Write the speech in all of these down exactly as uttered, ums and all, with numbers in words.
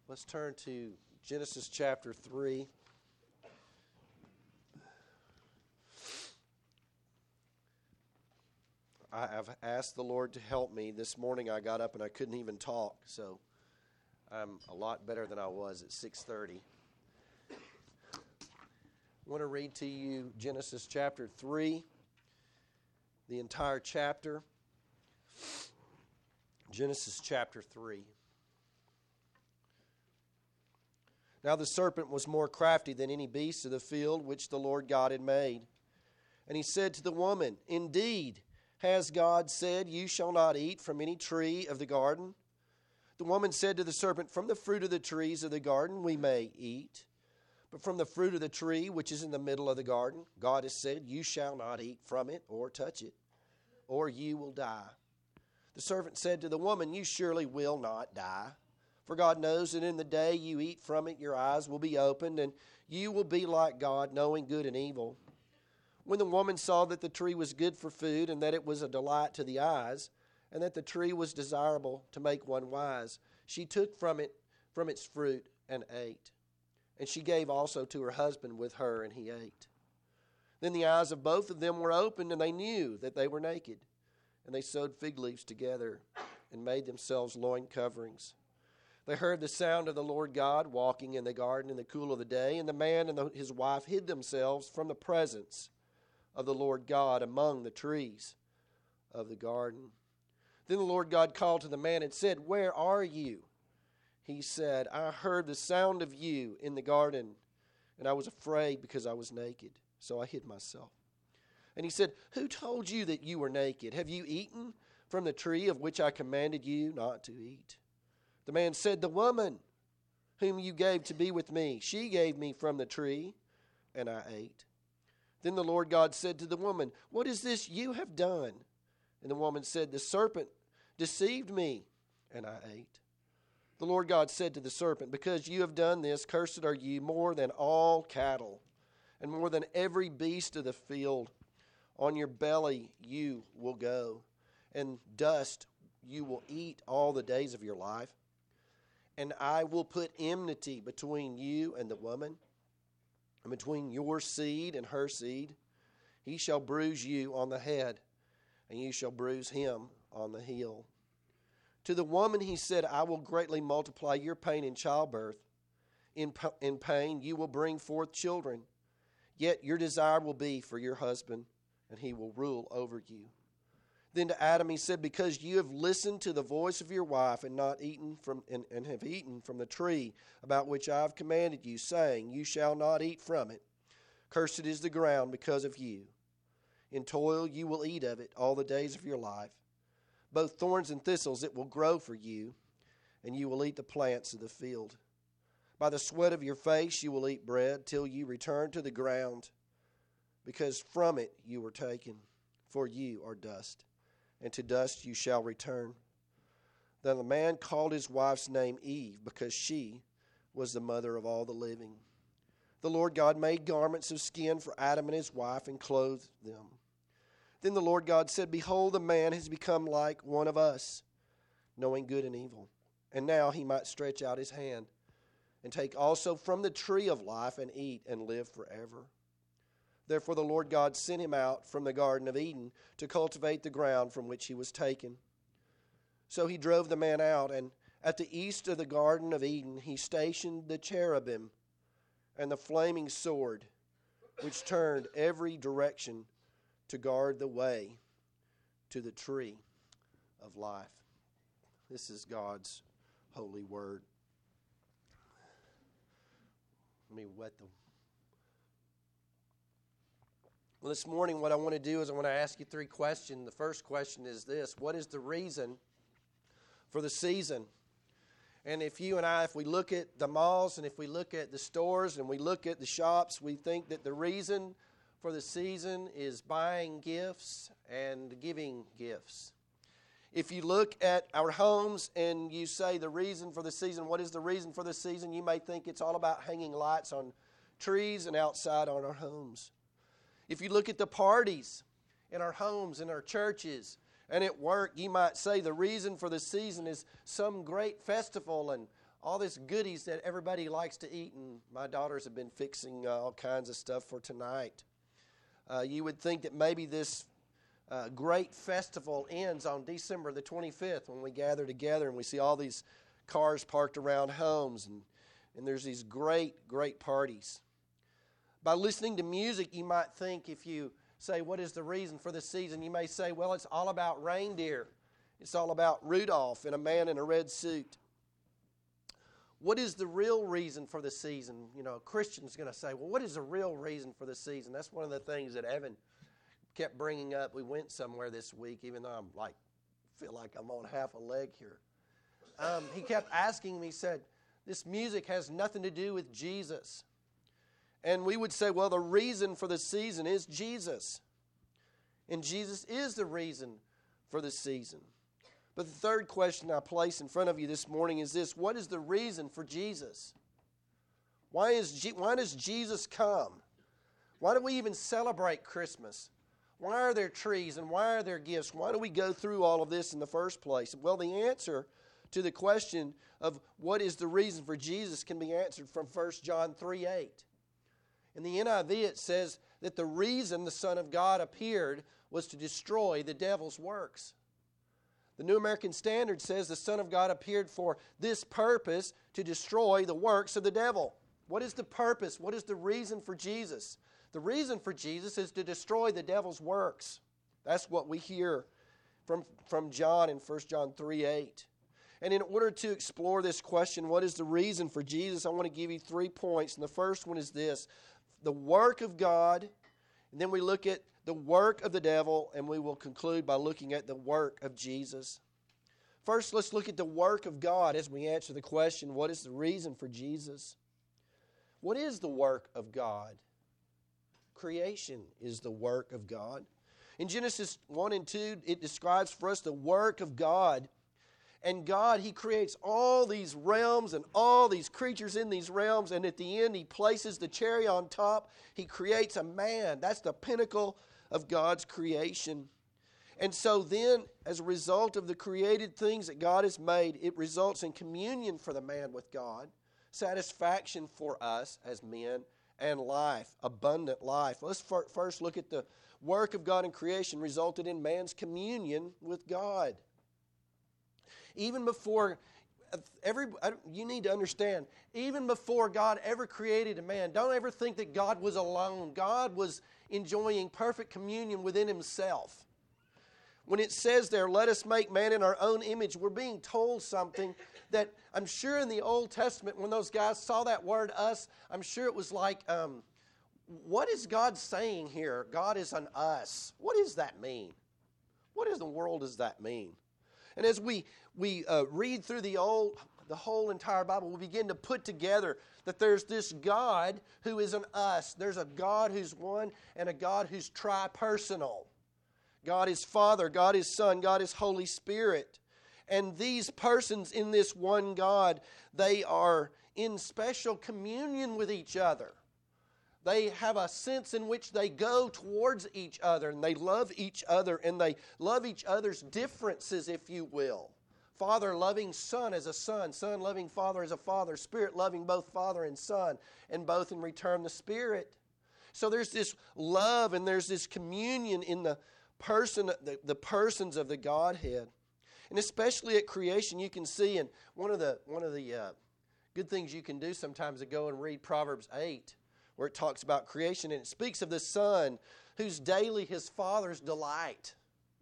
Let's turn to Genesis chapter three. I have asked the Lord to help me. This morning I got up and I couldn't even talk, so I'm a lot better than I was at six thirty. I want to read to you Genesis chapter three, the entire chapter. Genesis chapter three. Now the serpent was more crafty than any beast of the field which the Lord God had made. And he said to the woman, Indeed, has God said, You shall not eat from any tree of the garden? The woman said to the serpent, From the fruit of the trees of the garden we may eat. But from the fruit of the tree which is in the middle of the garden, God has said, You shall not eat from it or touch it, or you will die. The serpent said to the woman, You surely will not die. For God knows that in the day you eat from it, your eyes will be opened, and you will be like God, knowing good and evil. When the woman saw that the tree was good for food, and that it was a delight to the eyes, and that the tree was desirable to make one wise, she took from it from its fruit and ate. And she gave also to her husband with her, and he ate. Then the eyes of both of them were opened, and they knew that they were naked. And they sewed fig leaves together and made themselves loin coverings. They heard the sound of the Lord God walking in the garden in the cool of the day, and the man and the, his wife hid themselves from the presence of the Lord God among the trees of the garden. Then the Lord God called to the man and said, Where are you? He said, I heard the sound of you in the garden, and I was afraid because I was naked, so I hid myself. And he said, Who told you that you were naked? Have you eaten from the tree of which I commanded you not to eat? The man said, The woman whom you gave to be with me, she gave me from the tree, and I ate. Then the Lord God said to the woman, What is this you have done? And the woman said, The serpent deceived me, and I ate. The Lord God said to the serpent, Because you have done this, cursed are you more than all cattle, and more than every beast of the field. On your belly you will go, and dust you will eat all the days of your life. And I will put enmity between you and the woman, and between your seed and her seed. He shall bruise you on the head, and you shall bruise him on the heel. To the woman he said, I will greatly multiply your pain in childbirth. In, in pain you will bring forth children. Yet your desire will be for your husband, and he will rule over you. Then to Adam he said, Because you have listened to the voice of your wife and not eaten from and, and have eaten from the tree about which I have commanded you, saying, You shall not eat from it. Cursed is the ground because of you. In toil you will eat of it all the days of your life. Both thorns and thistles it will grow for you, and you will eat the plants of the field. By the sweat of your face you will eat bread till you return to the ground, because from it you were taken, for you are dust. And to dust you shall return. Then the man called his wife's name Eve, because she was the mother of all the living. The Lord God made garments of skin for Adam and his wife and clothed them. Then the Lord God said, Behold, the man has become like one of us, knowing good and evil. And now he might stretch out his hand and take also from the tree of life and eat and live forever. Therefore the Lord God sent him out from the Garden of Eden to cultivate the ground from which he was taken. So he drove the man out, and at the east of the Garden of Eden he stationed the cherubim and the flaming sword, which turned every direction to guard the way to the tree of life. This is God's holy word. Let me wet the Well, this morning what I want to do is I want to ask you three questions. The first question is this: what is the reason for the season? And if you and I, if we look at the malls and if we look at the stores and we look at the shops, we think that the reason for the season is buying gifts and giving gifts. If you look at our homes and you say the reason for the season, what is the reason for the season? You may think it's all about hanging lights on trees and outside on our homes. If you look at the parties in our homes, in our churches, and at work, you might say the reason for the season is some great festival and all this goodies that everybody likes to eat, and my daughters have been fixing uh, all kinds of stuff for tonight. Uh, you would think that maybe this uh, great festival ends on December the twenty-fifth when we gather together and we see all these cars parked around homes, and, and there's these great, great parties. By listening to music, you might think, if you say, what is the reason for the season? You may say, well, it's all about reindeer. It's all about Rudolph and a man in a red suit. What is the real reason for the season? You know, a Christian's going to say, well, what is the real reason for the season? That's one of the things that Evan kept bringing up. We went somewhere this week, even though I'm like, feel like I'm on half a leg here. Um, he kept asking me, he said, this music has nothing to do with Jesus. And we would say, well, the reason for the season is Jesus. And Jesus is the reason for the season. But the third question I place in front of you this morning is this: what is the reason for Jesus? Why is Je- why does Jesus come? Why do we even celebrate Christmas? Why are there trees and why are there gifts? Why do we go through all of this in the first place? Well, the answer to the question of what is the reason for Jesus can be answered from First John three eight. In the N I V it says that the reason the Son of God appeared was to destroy the devil's works. The New American Standard says the Son of God appeared for this purpose, to destroy the works of the devil. What is the purpose? What is the reason for Jesus? The reason for Jesus is to destroy the devil's works. That's what we hear from, from John in First John three eight. And in order to explore this question, what is the reason for Jesus, I want to give you three points. And the first one is this: the work of God. And then we look at the work of the devil, and we will conclude by looking at the work of Jesus. First, let's look at the work of God as we answer the question, what is the reason for Jesus? What is the work of God? Creation is the work of God. In Genesis one and two, it describes for us the work of God. And God, He creates all these realms and all these creatures in these realms, and at the end He places the cherry on top. He creates a man. That's the pinnacle of God's creation. And so then, as a result of the created things that God has made, it results in communion for the man with God, satisfaction for us as men, and life, abundant life. Let's first look at the work of God in creation resulted in man's communion with God. Even before, every you need to understand, even before God ever created a man, don't ever think that God was alone. God was enjoying perfect communion within Himself. When it says there, let us make man in our own image, we're being told something that I'm sure in the Old Testament, when those guys saw that word us, I'm sure it was like, um, what is God saying here? God is an us. What does that mean? What in the world does that mean? And as we we uh, read through the old, the whole entire Bible, we begin to put together that there's this God who is an us. There's a God who's one and a God who's tri-personal. God is Father, God is Son, God is Holy Spirit. And these persons in this one God, they are in special communion with each other. They have a sense in which they go towards each other, and they love each other, and they love each other's differences, if you will. Father loving Son as a Son, Son loving Father as a Father, Spirit loving both Father and Son, and both in return the Spirit. So there's this love and there's this communion in the person, the, the persons of the Godhead. And especially at creation, you can see, and one of the one of the uh, good things you can do sometimes is go and read Proverbs eight, where it talks about creation, and it speaks of the Son who's daily his Father's delight.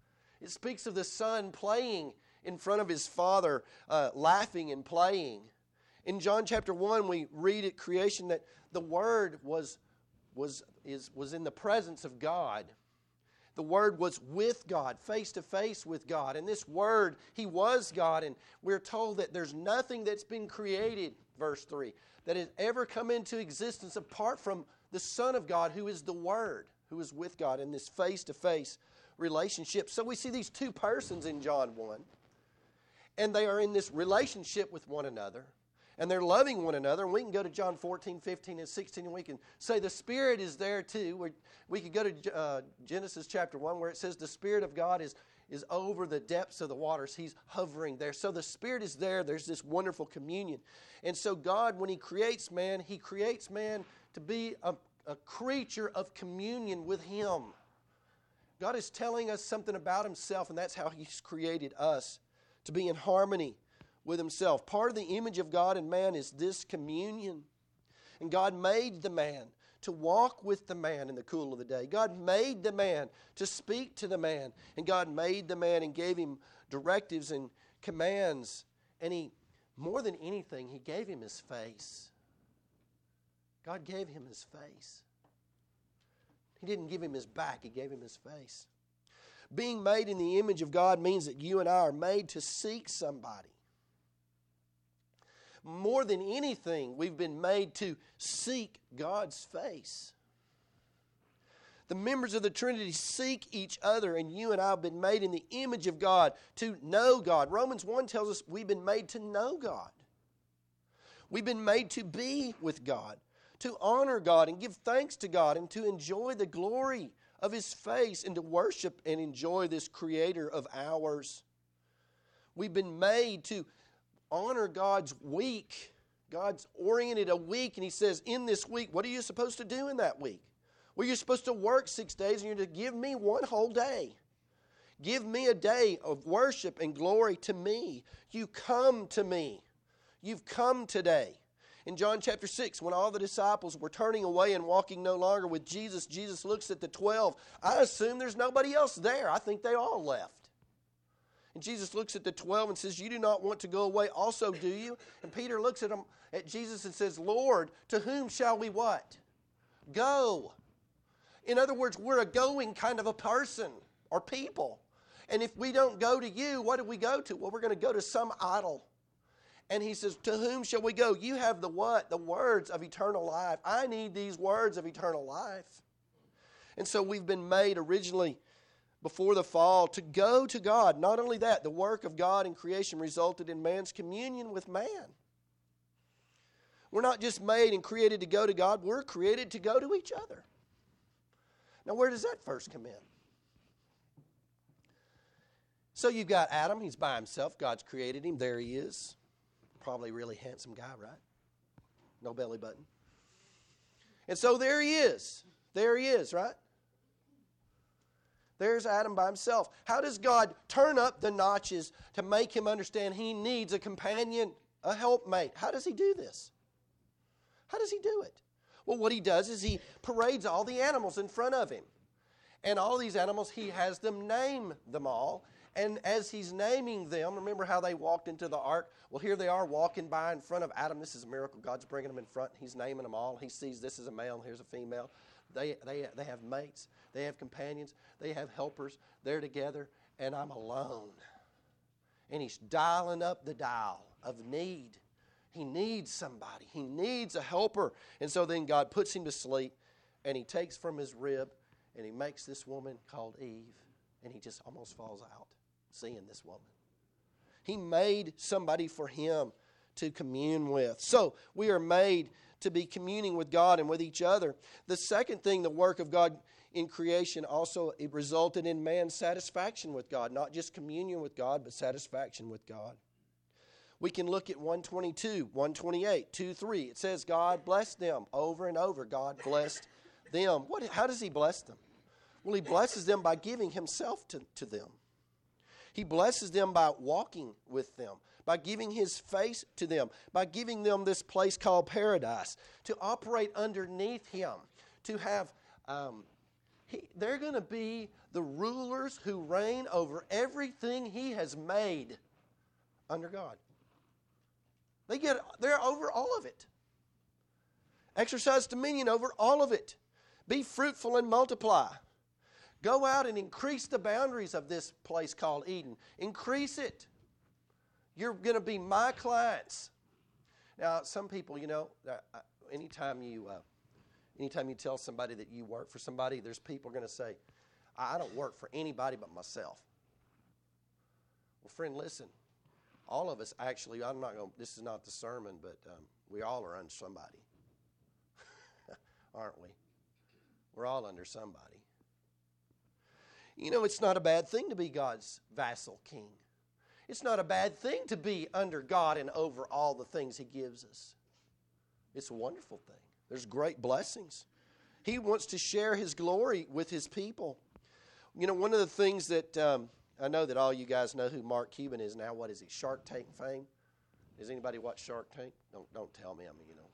It speaks of the Son playing in front of his Father, uh, laughing and playing. In John chapter one, we read at creation that the Word was, was, is, was in the presence of God. The Word was with God, face to face with God. And this Word, He was God. And we're told that there's nothing that's been created, verse three, that has ever come into existence apart from the Son of God, who is the Word, who is with God in this face-to-face relationship. So we see these two persons in John one. And they are in this relationship with one another. And they're loving one another. And we can go to John fourteen, fifteen, and sixteen, and we can say the Spirit is there too. We, we could go to uh, Genesis chapter one, where it says the Spirit of God is, is over the depths of the waters. He's hovering there. So the Spirit is there. There's this wonderful communion. And so God, when He creates man, He creates man to be a, a creature of communion with Him. God is telling us something about Himself, and that's how He's created us, to be in harmony with Himself. Part of the image of God in man is this communion. And God made the man to walk with the man in the cool of the day. God made the man to speak to the man. And God made the man and gave him directives and commands. And He, more than anything, He gave him His face. God gave him His face. He didn't give him His back. He gave him His face. Being made in the image of God means that you and I are made to seek somebody. More than anything, we've been made to seek God's face. The members of the Trinity seek each other, and you and I have been made in the image of God to know God. Romans one tells us we've been made to know God. We've been made to be with God, to honor God and give thanks to God, and to enjoy the glory of His face, and to worship and enjoy this Creator of ours. We've been made to honor God's week. God's oriented a week, and He says, in this week, what are you supposed to do in that week? Well, you're supposed to work six days, and you're to give me one whole day. Give me a day of worship and glory to me. You come to me. You've come today. In John chapter six, when all the disciples were turning away and walking no longer with Jesus, Jesus looks at the twelve. I assume there's nobody else there. I think they all left. And Jesus looks at the twelve and says, you do not want to go away also, do you? And Peter looks at him, at Jesus and says, Lord, to whom shall we what? Go. In other words, we're a going kind of a person or people. And if we don't go to you, what do we go to? Well, we're going to go to some idol. And He says, to whom shall we go? You have the what? The words of eternal life. I need these words of eternal life. And so we've been made originally before the fall to go to God. Not only that, the work of God in creation resulted in man's communion with man. We're not just made and created to go to God, we're created to go to each other. Now, where does that first come in? So you've got Adam, he's by himself, God's created him, there he is. Probably a really handsome guy, right? No belly button. And so there he is. There he is, right? There's Adam by himself. How does God turn up the notches to make him understand he needs a companion, a helpmate? How does He do this? How does He do it? Well, what He does is He parades all the animals in front of him. And all these animals, He has them name them all. And as He's naming them, remember how they walked into the ark? Well, here they are walking by in front of Adam. This is a miracle. God's bringing them in front. He's naming them all. He sees this is a male, here's a female. They, they, they have mates. They have companions. They have helpers. They're together, and I'm alone. And He's dialing up the dial of need. He needs somebody. He needs a helper. And so then God puts him to sleep, and He takes from his rib, and He makes this woman called Eve, and he just almost falls out seeing this woman. He made somebody for him to commune with. So we are made to be communing with God and with each other. The second thing, the work of God in creation, also it resulted in man's satisfaction with God. Not just communion with God, but satisfaction with God. We can look at one twenty-two, one twenty-eight, two three. It says God blessed them over and over. God blessed them. What? How does He bless them? Well, He blesses them by giving Himself to, to them. He blesses them by walking with them, by giving His face to them, by giving them this place called paradise, to operate underneath Him, to have, um, he, they're going to be the rulers who reign over everything He has made under God. They get, they're over all of it. Exercise dominion over all of it. Be fruitful and multiply. Go out and increase the boundaries of this place called Eden. Increase it. You're going to be my clients. Now, some people, you know, anytime you, uh, anytime you tell somebody that you work for somebody, there's people going to say, I don't work for anybody but myself. Well, friend, listen. All of us actually, I'm not going. This is not the sermon, but um, we all are under somebody, aren't we? We're all under somebody. You know, it's not a bad thing to be God's vassal king. It's not a bad thing to be under God and over all the things He gives us. It's a wonderful thing. There's great blessings. He wants to share His glory with His people. You know, one of the things that, um, I know that all you guys know who Mark Cuban is now. What is he, Shark Tank fame? Does anybody watch Shark Tank? Don't don't tell me, I mean, you know.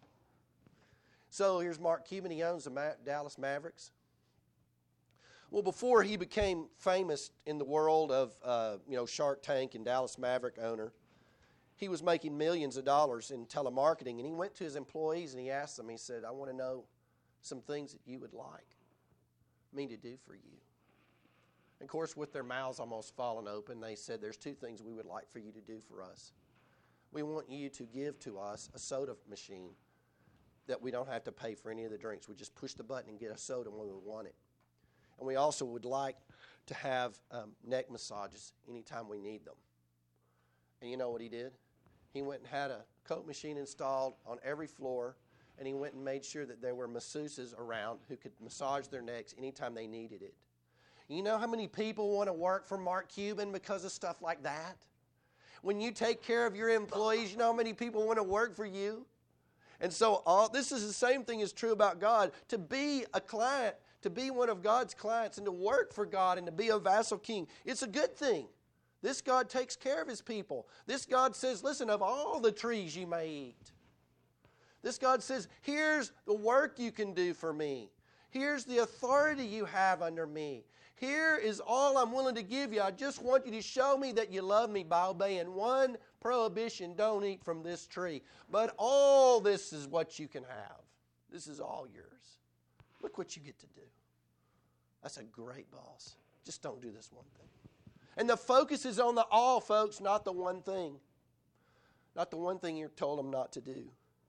So here's Mark Cuban. He owns the Ma- Dallas Mavericks. Well, before he became famous in the world of, uh, you know, Shark Tank and Dallas Maverick owner, he was making millions of dollars in telemarketing. And he went to his employees and he asked them, he said, I want to know some things that you would like me to do for you. And of course, with their mouths almost falling open, they said, there's two things we would like for you to do for us. We want you to give to us a soda machine that we don't have to pay for any of the drinks. We just push the button and get a soda when we want it. And we also would like to have um, neck massages anytime we need them. And you know what he did? He went and had a Coke machine installed on every floor, and he went and made sure that there were masseuses around who could massage their necks anytime they needed it. You know how many people want to work for Mark Cuban because of stuff like that? When you take care of your employees, you know how many people want to work for you? And so all this is the same thing is true about God. To be a client, to be one of God's clients and to work for God and to be a vassal king, it's a good thing. This God takes care of His people. This God says, listen, of all the trees you may eat. This God says, here's the work you can do for me. Here's the authority you have under me. Here is all I'm willing to give you. I just want you to show me that you love me by obeying one prohibition: don't eat from this tree. But all this is what you can have. This is all yours. Look what you get to do. That's a great boss. Just don't do this one thing. And the focus is on the all, folks, not the one thing. Not the one thing you're told them not to do.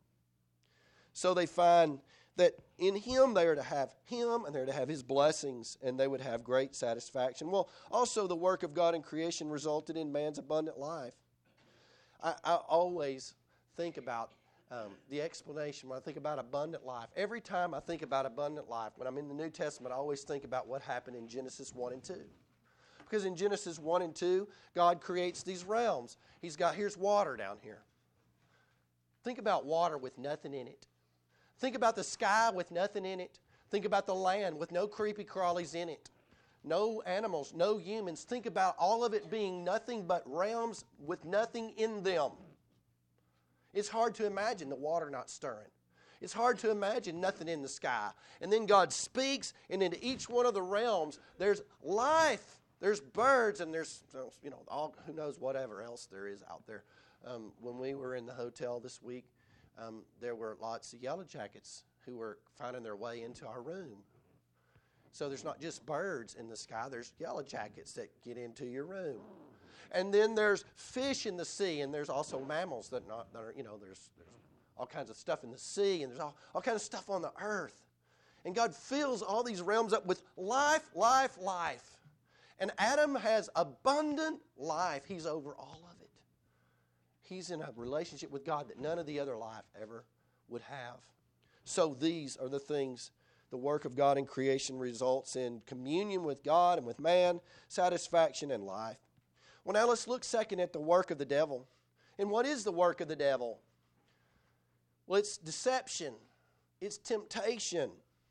So they find that in Him they are to have Him and they're to have His blessings, and they would have great satisfaction. Well, also the work of God in creation resulted in man's abundant life. I, I always think about um, the explanation when I think about abundant life. Every time I think about abundant life, when I'm in the New Testament, I always think about what happened in Genesis one and two. Because in Genesis one and two, God creates these realms. He's got, here's water down here. Think about water with nothing in it. Think about the sky with nothing in it. Think about the land with no creepy crawlies in it. No animals, no humans. Think about all of it being nothing but realms with nothing in them. It's hard to imagine the water not stirring. It's hard to imagine nothing in the sky. And then God speaks, and into each one of the realms, there's life. There's birds, and there's, you know, all, who knows whatever else there is out there. Um, when we were in the hotel this week, um, there were lots of yellow jackets who were finding their way into our room. So there's not just birds in the sky, there's yellow jackets that get into your room. And then there's fish in the sea, and there's also mammals that, not, that are, you know, there's, there's all kinds of stuff in the sea, and there's all, all kinds of stuff on the earth. And God fills all these realms up with life, life, life. And Adam has abundant life. He's over all of it. He's in a relationship with God that none of the other life ever would have. So these are the things the work of God in creation results in: communion with God and with man, satisfaction, and life. Well, now let's look second at the work of the devil. And what is the work of the devil? Well, it's deception. It's temptation.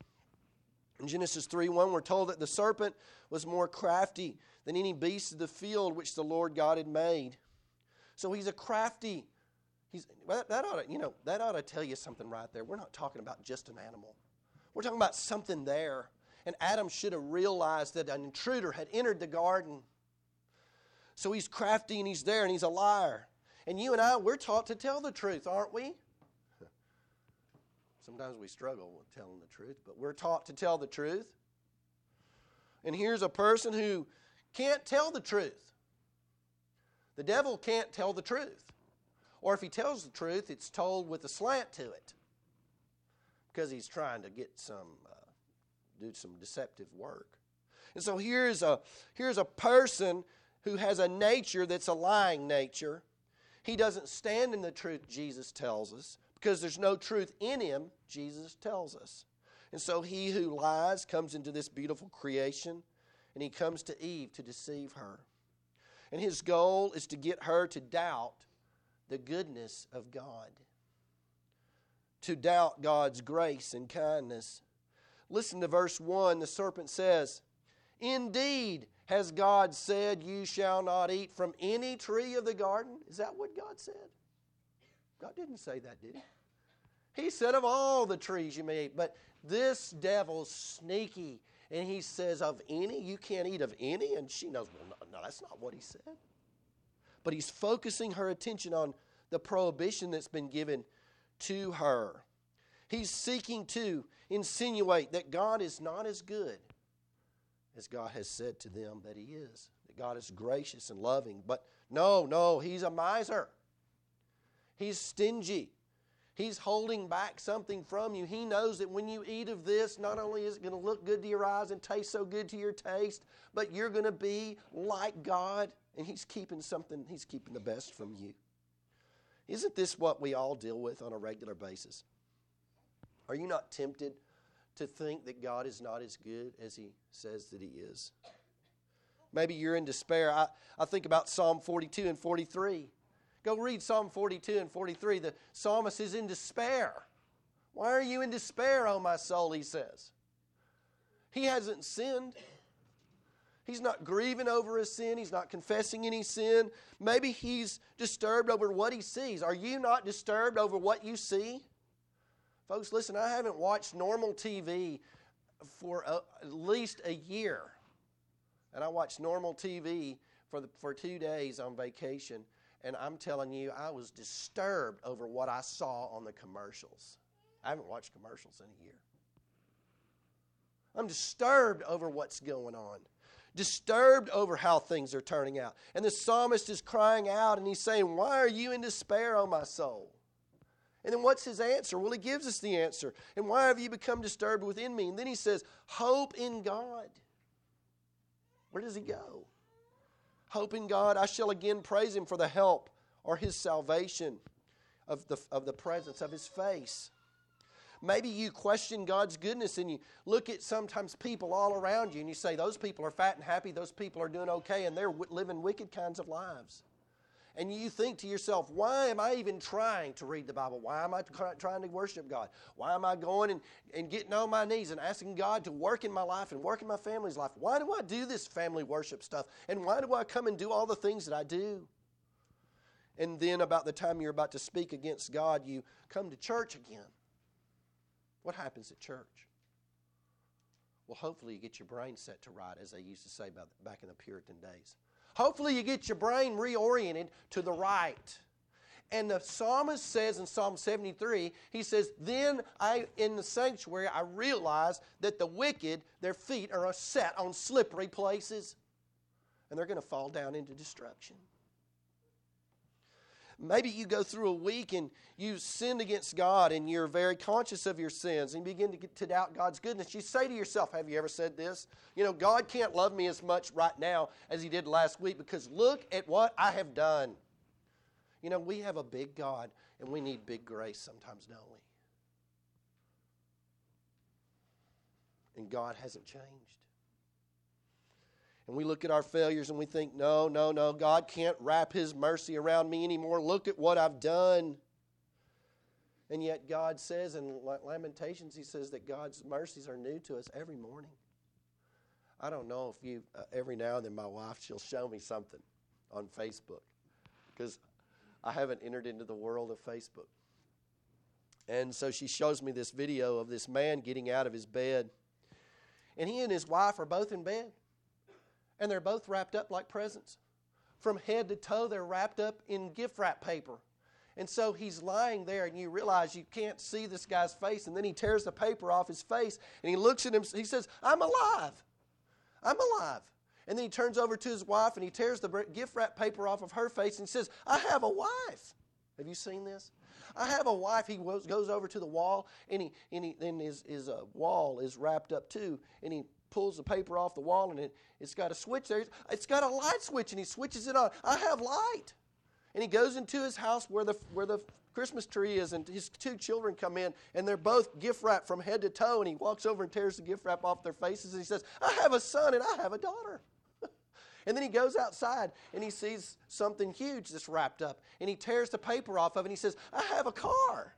In Genesis three one, we're told that the serpent was more crafty than any beast of the field which the Lord God had made. So he's a crafty. He's that, that ought to, you know, that ought to tell you something right there. We're not talking about just an animal. We're talking about something there. And Adam should have realized that an intruder had entered the garden. So he's crafty and he's there and he's a liar. And you and I, we're taught to tell the truth, aren't we? Sometimes we struggle with telling the truth, but we're taught to tell the truth. And here's a person who can't tell the truth. The devil can't tell the truth. Or if he tells the truth, it's told with a slant to it, because he's trying to get some, uh, do some deceptive work. And so here's a, here's a person who has a nature that's a lying nature. He doesn't stand in the truth, Jesus tells us, because there's no truth in him, Jesus tells us. And so he who lies comes into this beautiful creation, and he comes to Eve to deceive her. And his goal is to get her to doubt the goodness of God, to doubt God's grace and kindness. Listen to verse one. The serpent says, "Indeed, has God said, you shall not eat from any tree of the garden?" Is that what God said? God didn't say that, did he? He said of all the trees you may eat. But this devil's sneaky. And he says, of any? You can't eat of any? And she knows, well, no, no, that's not what he said. But he's focusing her attention on the prohibition that's been given to her. He's seeking to insinuate that God is not as good as God has said to them that he is. That God is gracious and loving. But no, no, he's a miser. He's stingy. He's holding back something from you. He knows that when you eat of this, not only is it going to look good to your eyes and taste so good to your taste, but you're going to be like God, and he's keeping something, he's keeping the best from you. Isn't this what we all deal with on a regular basis? Are you not tempted to think that God is not as good as he says that he is? Maybe you're in despair. I, I think about Psalm forty-two and forty-three. Go read Psalm forty-two and forty-three. The psalmist is in despair. Why are you in despair, O my soul, he says. He hasn't sinned. He's not grieving over his sin. He's not confessing any sin. Maybe he's disturbed over what he sees. Are you not disturbed over what you see? Folks, listen, I haven't watched normal T V for a, at least a year. And I watched normal T V for, the, for two days on vacation. And I'm telling you, I was disturbed over what I saw on the commercials. I haven't watched commercials in a year. I'm disturbed over what's going on. Disturbed over how things are turning out. And the psalmist is crying out and he's saying, why are you in despair, O my soul? And then what's his answer? Well, he gives us the answer. And why have you become disturbed within me? And then he says, hope in God. Where does he go? Hope in God. I shall again praise him for the help or his salvation of the, of the presence of his face. Maybe you question God's goodness and you look at sometimes people all around you and you say, those people are fat and happy, those people are doing okay, and they're living wicked kinds of lives. And you think to yourself, why am I even trying to read the Bible? Why am I trying to worship God? Why am I going and, and getting on my knees and asking God to work in my life and work in my family's life? Why do I do this family worship stuff? And why do I come and do all the things that I do? And then about the time you're about to speak against God, you come to church again. What happens at church? Well, hopefully you get your brain set to right, as they used to say back in the Puritan days. Hopefully you get your brain reoriented to the right. And the psalmist says in Psalm seventy-three, he says, then I, in the sanctuary, I realize that the wicked, their feet are set on slippery places. And they're going to fall down into destruction. Maybe you go through a week and you sinned against God and you're very conscious of your sins and you begin to, get to doubt God's goodness. You say to yourself, have you ever said this? You know, God can't love me as much right now as he did last week because look at what I have done. You know, we have a big God and we need big grace sometimes, don't we? And God hasn't changed. And we look at our failures and we think, no, no, no, God can't wrap his mercy around me anymore. Look at what I've done. And yet God says in Lamentations, he says that God's mercies are new to us every morning. I don't know if you, uh, every now and then my wife, she'll show me something on Facebook because I haven't entered into the world of Facebook. And so she shows me this video of this man getting out of his bed. And he and his wife are both in bed. And they're both wrapped up like presents. From head to toe, they're wrapped up in gift wrap paper. And so he's lying there, and you realize you can't see this guy's face. And then he tears the paper off his face, and he looks at him. He says, I'm alive. I'm alive. And then he turns over to his wife, and he tears the gift wrap paper off of her face, and says, I have a wife. Have you seen this? I have a wife. He goes over to the wall, and, he, and, he, and his, his uh, wall is wrapped up too, and he pulls the paper off the wall, and it, it's got a switch there. It's got a light switch, and he switches it on. I have light. And he goes into his house where the where the Christmas tree is, and his two children come in, and they're both gift wrapped from head to toe, and he walks over and tears the gift wrap off their faces, and he says, I have a son and I have a daughter. And then he goes outside, and he sees something huge that's wrapped up, and he tears the paper off of it, and he says, I have a car.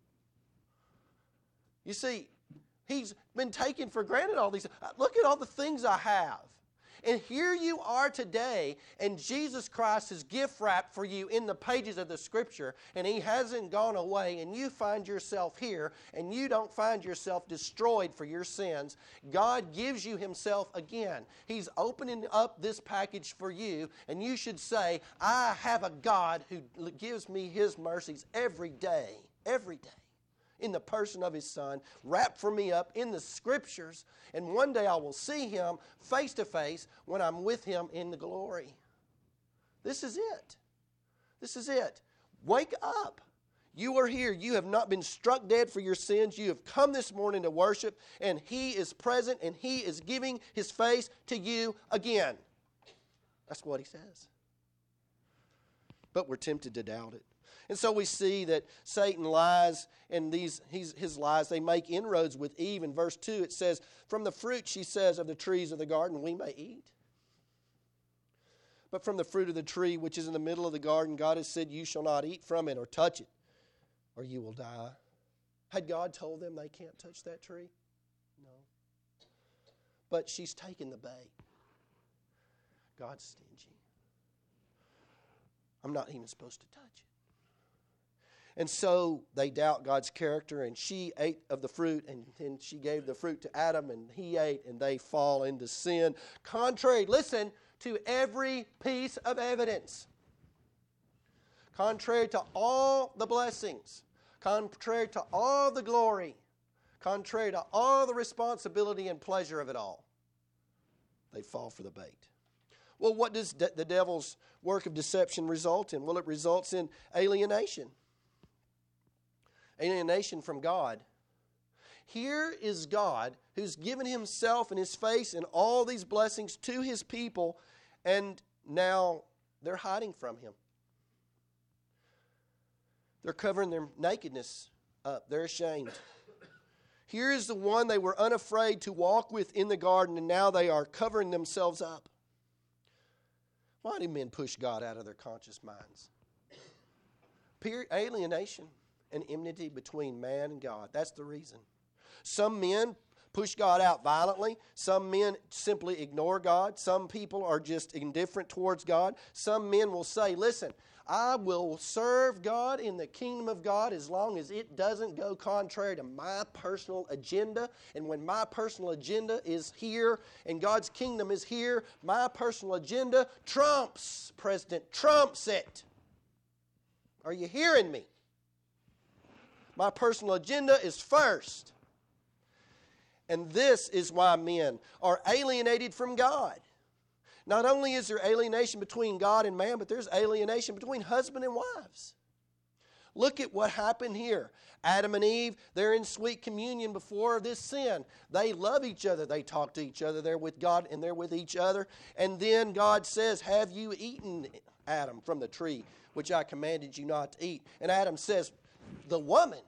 You see, he's been taking for granted all these. Look at all the things I have. And here you are today, and Jesus Christ is gift wrapped for you in the pages of the Scripture, and He hasn't gone away, and you find yourself here, and you don't find yourself destroyed for your sins. God gives you Himself again. He's opening up this package for you, and you should say, I have a God who gives me His mercies every day, every day, in the person of His Son, wrapped for me up in the Scriptures, and one day I will see Him face to face when I'm with Him in the glory. This is it. This is it. Wake up. You are here. You have not been struck dead for your sins. You have come this morning to worship, and He is present, and He is giving His face to you again. That's what He says. But we're tempted to doubt it. And so we see that Satan lies, and these his, his lies, they make inroads with Eve. In verse two, it says, from the fruit, she says, of the trees of the garden we may eat. But from the fruit of the tree which is in the middle of the garden, God has said, you shall not eat from it or touch it, or you will die. Had God told them they can't touch that tree? No. But she's taken the bait. God's stingy. I'm not even supposed to touch it. And so they doubt God's character, and she ate of the fruit, and then she gave the fruit to Adam, and he ate, and they fall into sin. Contrary, listen, to every piece of evidence. Contrary to all the blessings. Contrary to all the glory. Contrary to all the responsibility and pleasure of it all. They fall for the bait. Well, what does de- the devil's work of deception result in? Well, it results in alienation. Alienation from God. Here is God who's given Himself and His face and all these blessings to His people, and now they're hiding from Him. They're covering their nakedness up. They're ashamed. Here is the one they were unafraid to walk with in the garden, and now they are covering themselves up. Why do men push God out of their conscious minds? Pure alienation and enmity between man and God. That's the reason. Some men push God out violently. Some men simply ignore God. Some people are just indifferent towards God. Some men will say, listen, I will serve God in the kingdom of God as long as it doesn't go contrary to my personal agenda. And when my personal agenda is here and God's kingdom is here, my personal agenda trumps, President trumps it. Are you hearing me? My personal agenda is first. And this is why men are alienated from God. Not only is there alienation between God and man, but there's alienation between husband and wives. Look at what happened here. Adam and Eve, they're in sweet communion before this sin. They love each other. They talk to each other. They're with God and they're with each other. And then God says, have you eaten, Adam, from the tree which I commanded you not to eat? And Adam says, the woman.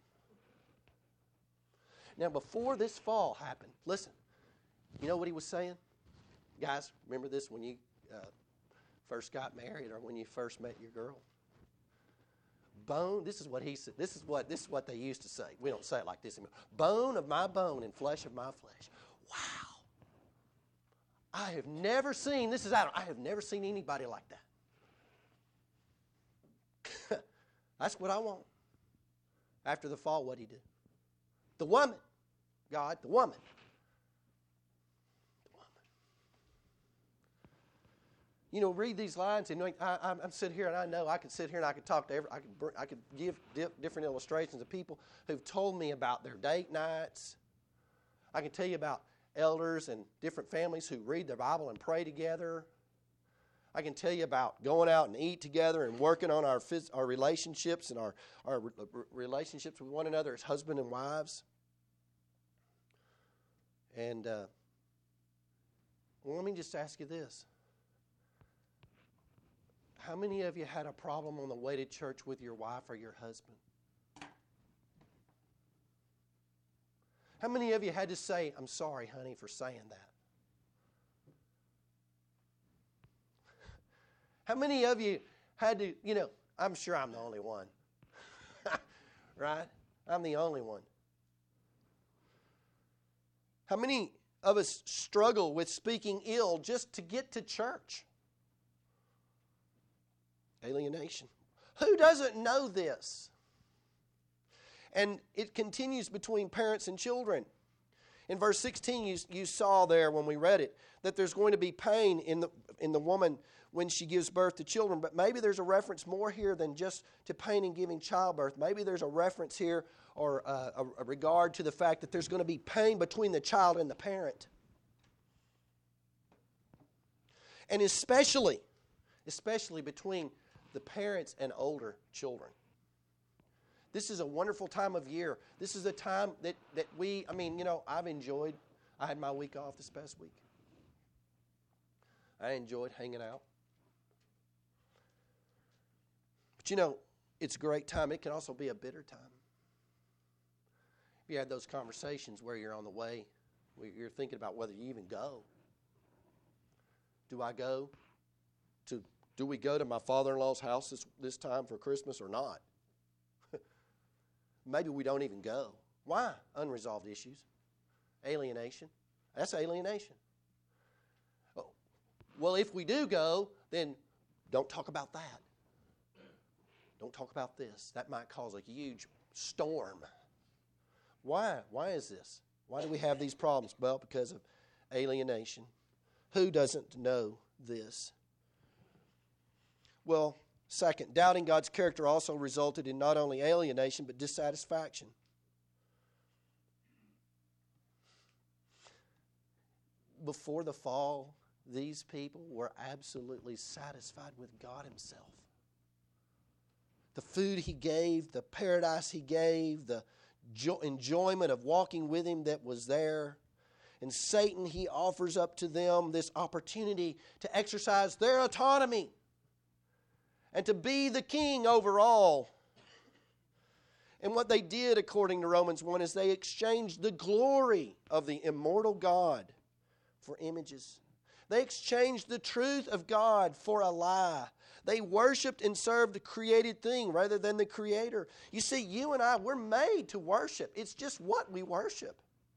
Now, before this fall happened, listen, you know what he was saying? Guys, remember this when you uh, first got married or when you first met your girl? Bone, this is what he said. This is what, this is what they used to say. We don't say it like this anymore. Bone of my bone and flesh of my flesh. Wow. I have never seen, this is Adam, I have never seen anybody like that. That's what I want. After the fall, what did he do? The woman. God, the woman. The woman. You know, read these lines, and I, I'm, I'm sitting here, and I know I could sit here and I could talk to every, I could, I could give dip, different illustrations of people who've told me about their date nights. I can tell you about elders and different families who read the Bible and pray together. I can tell you about going out and eat together and working on our our relationships and our, our relationships with one another as husband and wives. And uh, well, let me just ask you this. How many of you had a problem on the way to church with your wife or your husband? How many of you had to say, I'm sorry, honey, for saying that? How many of you had to, you know, I'm sure I'm the only one. Right? I'm the only one. How many of us struggle with speaking ill just to get to church? Alienation. Who doesn't know this? And it continues between parents and children. In verse sixteen, you, you saw there when we read it, that there's going to be pain in the, in the woman when she gives birth to children. But maybe there's a reference more here than just to pain in giving childbirth. Maybe there's a reference here or uh, a, a regard to the fact that there's going to be pain between the child and the parent. And especially, especially between the parents and older children. This is a wonderful time of year. This is a time that, that we, I mean, you know, I've enjoyed. I had my week off this past week. I enjoyed hanging out. But you know, it's a great time. It can also be a bitter time. You had those conversations where you're on the way, where you're thinking about whether you even go. Do I go? To do we go to my father-in-law's house this, this time for Christmas or not? Maybe we don't even go. Why? Unresolved issues. Alienation. That's alienation. Oh, well, if we do go, then don't talk about that. Don't talk about this. That might cause a huge storm. Why? Why is this? Why do we have these problems? Well, because of alienation. Who doesn't know this? Well, second, doubting God's character also resulted in not only alienation, but dissatisfaction. Before the fall, these people were absolutely satisfied with God Himself. The food He gave, the paradise He gave, the jo- enjoyment of walking with Him that was there. And Satan, he offers up to them this opportunity to exercise their autonomy and to be the king over all. And what they did, according to Romans one, is they exchanged the glory of the immortal God for images. They exchanged the truth of God for a lie. They worshiped and served the created thing rather than the Creator. You see, you and I, we're made to worship. It's just what we worship.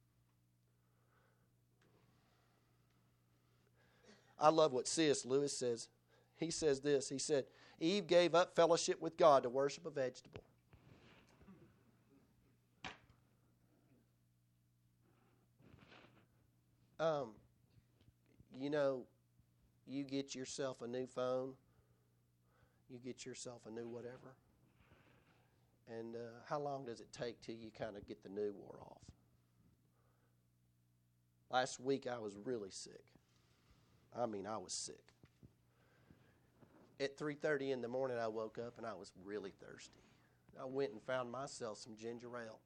I love what C S Lewis says. He says this. He said, Eve gave up fellowship with God to worship a vegetable. Um, you know, you get yourself a new phone. You get yourself a new whatever. And uh, how long does it take till you kind of get the new wore off? Last week I was really sick. I mean, I was sick. At three thirty in the morning, I woke up and I was really thirsty. I went and found myself some ginger ale.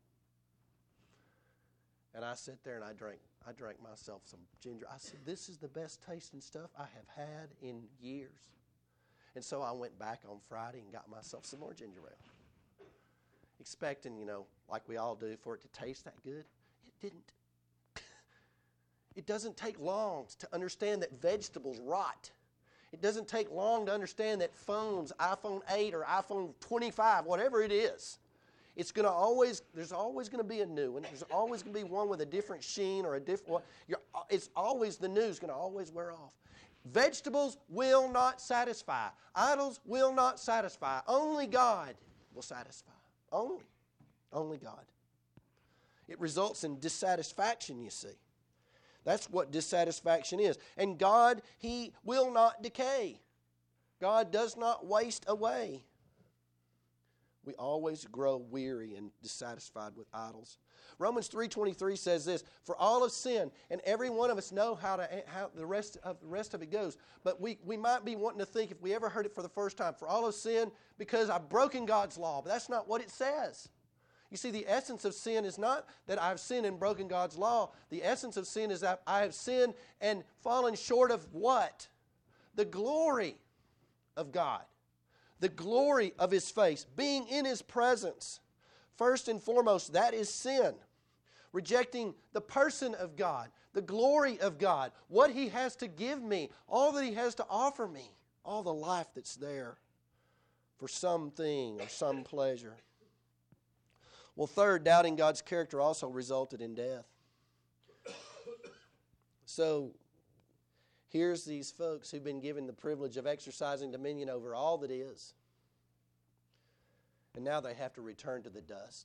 And I sat there and I drank I drank myself some ginger. I said, this is the best tasting stuff I have had in years. And so I went back on Friday and got myself some more ginger ale. Expecting, you know, like we all do, for it to taste that good. It didn't. It doesn't take long to understand that vegetables rot. It doesn't take long to understand that phones, iPhone eight or iPhone twenty-five, whatever it is, it's going to always, there's always going to be a new one. There's always going to be one with a different sheen or a different, you're, it's always, the new's going to always wear off. Vegetables will not satisfy. Idols will not satisfy. Only God will satisfy. Only. Only God. It results in dissatisfaction, you see. That's what dissatisfaction is. And God, He will not decay. God does not waste away. We always grow weary and dissatisfied with idols. Romans three twenty-three says this, for all of sin, and every one of us know how to how the rest of the rest of it goes. But we, we might be wanting to think, if we ever heard it for the first time, for all of sin because I've broken God's law. But that's not what it says. You see, the essence of sin is not that I've sinned and broken God's law. The essence of sin is that I have sinned and fallen short of what? The glory of God, the glory of His face, being in His presence. First and foremost, that is sin. Rejecting the person of God, the glory of God, what He has to give me, all that He has to offer me, all the life that's there for something or some pleasure. Well, third, doubting God's character also resulted in death. So, here's these folks who've been given the privilege of exercising dominion over all that is. And now they have to return to the dust.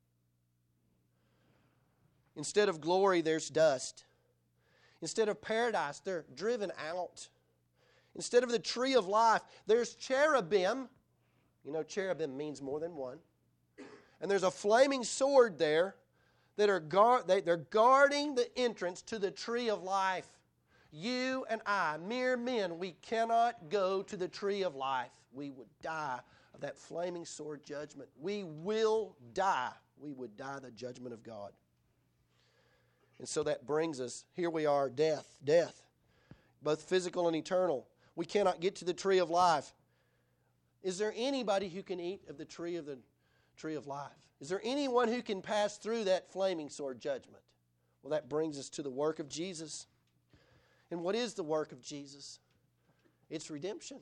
Instead of glory, there's dust. Instead of paradise, they're driven out. Instead of the tree of life, there's cherubim. You know, cherubim means more than one. And there's a flaming sword there that are guard, they, they're guarding the entrance to the tree of life. You and I, mere men, we cannot go to the tree of life. We would die of that flaming sword judgment. We will die. We would die the judgment of God. And so that brings us, here we are, death, death, both physical and eternal. We cannot get to the tree of life. Is there anybody who can eat of the tree of the tree of life? Is there anyone who can pass through that flaming sword judgment? Well, that brings us to the work of Jesus. And what is the work of Jesus? It's redemption.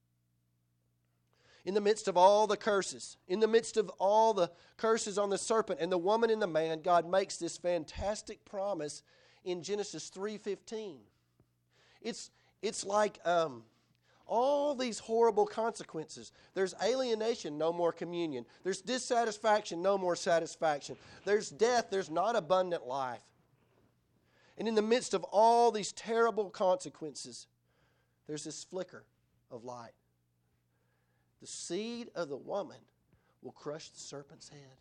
In the midst of all the curses, in the midst of all the curses on the serpent and the woman and the man, God makes this fantastic promise in Genesis three fifteen. It's, it's like um, all these horrible consequences. There's alienation, no more communion. There's dissatisfaction, no more satisfaction. There's death, there's not abundant life. And in the midst of all these terrible consequences, there's this flicker of light. The seed of the woman will crush the serpent's head.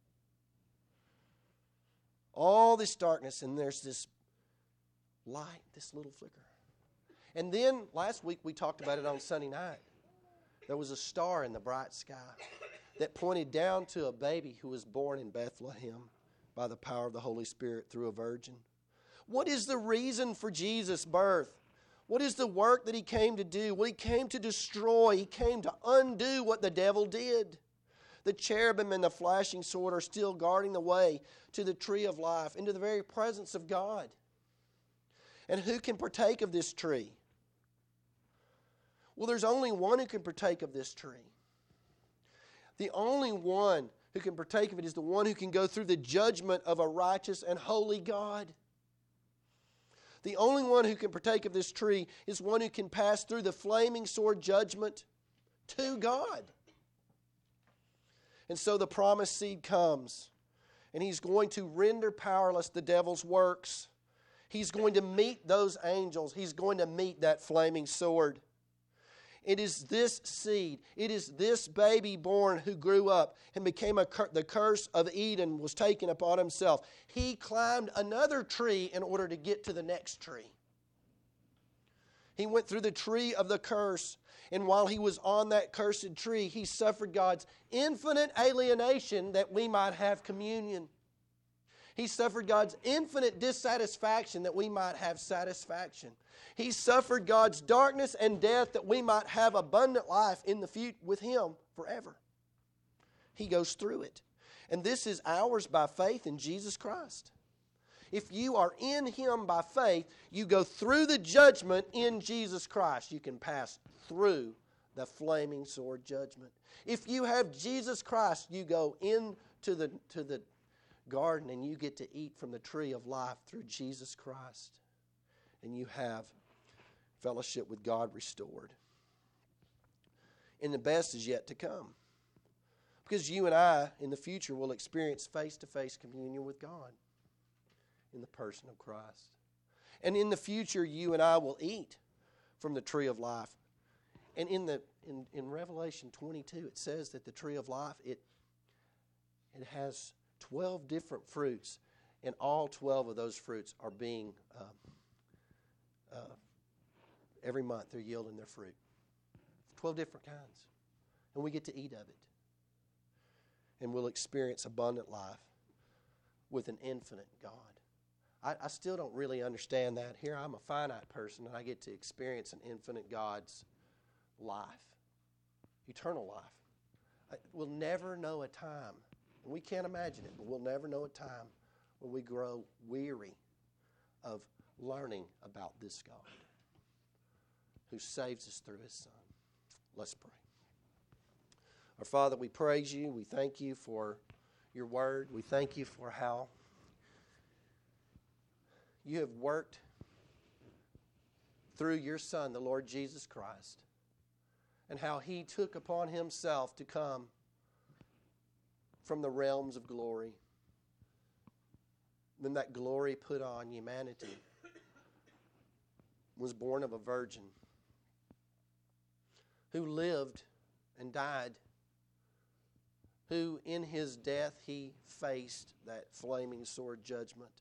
All this darkness, and there's this light, this little flicker. And then last week we talked about it on Sunday night. There was a star in the bright sky that pointed down to a baby who was born in Bethlehem by the power of the Holy Spirit through a virgin. What is the reason for Jesus' birth? What is the work that He came to do? Well, He came to destroy. He came to undo what the devil did. The cherubim and the flashing sword are still guarding the way to the tree of life, into the very presence of God. And who can partake of this tree? Well, there's only one who can partake of this tree. The only one who can partake of it is the one who can go through the judgment of a righteous and holy God. The only one who can partake of this tree is one who can pass through the flaming sword judgment to God. And so the promised seed comes, and He's going to render powerless the devil's works. He's going to meet those angels. He's going to meet that flaming sword. It is this seed, it is this baby born who grew up and became a cur- the curse of Eden was taken upon himself. He climbed another tree in order to get to the next tree. He went through the tree of the curse, and while he was on that cursed tree, he suffered God's infinite alienation that we might have communion. He suffered God's infinite dissatisfaction that we might have satisfaction. He suffered God's darkness and death that we might have abundant life in the future with Him forever. He goes through it. And this is ours by faith in Jesus Christ. If you are in Him by faith, you go through the judgment in Jesus Christ. You can pass through the flaming sword judgment. If you have Jesus Christ, you go into the, to the garden and you get to eat from the tree of life through Jesus Christ. And you have fellowship with God restored. And the best is yet to come. Because you and I, in the future, will experience face-to-face communion with God in the person of Christ. And in the future, you and I will eat from the tree of life. And in the in, in Revelation twenty-two, it says that the tree of life, it, it has twelve different fruits, and all twelve of those fruits are being, um, uh, every month they're yielding their fruit. twelve different kinds. And we get to eat of it. And we'll experience abundant life with an infinite God. I, I still don't really understand that. Here I'm a finite person, and I get to experience an infinite God's life eternal life. We'll never know a time, and we can't imagine it, but we'll never know a time when we grow weary of learning about this God who saves us through His Son. Let's pray. Our Father, we praise You. We thank You for Your Word. We thank You for how You have worked through Your Son, the Lord Jesus Christ, and how He took upon Himself to come from the realms of glory. Then that glory put on humanity, was born of a virgin, who lived and died, who in His death He faced that flaming sword judgment,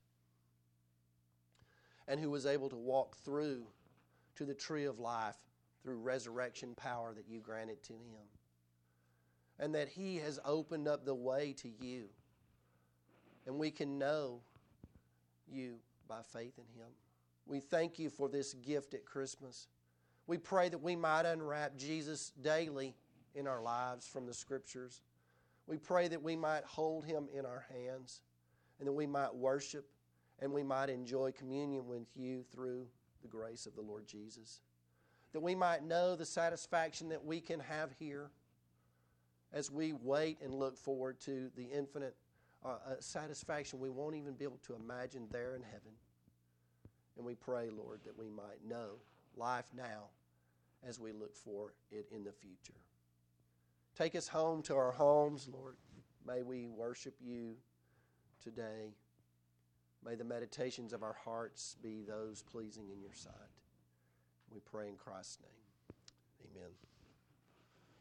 and who was able to walk through to the tree of life through resurrection power that You granted to Him. And that He has opened up the way to You. And we can know You by faith in Him. We thank You for this gift at Christmas. We pray that we might unwrap Jesus daily in our lives from the Scriptures. We pray that we might hold Him in our hands, and that we might worship and we might enjoy communion with You through the grace of the Lord Jesus. That we might know the satisfaction that we can have here as we wait and look forward to the infinite uh, uh, satisfaction we won't even be able to imagine there in heaven. And we pray, Lord, that we might know life now as we look for it in the future. Take us home to our homes, Lord. May we worship You today. May the meditations of our hearts be those pleasing in Your sight. We pray in Christ's name. Amen.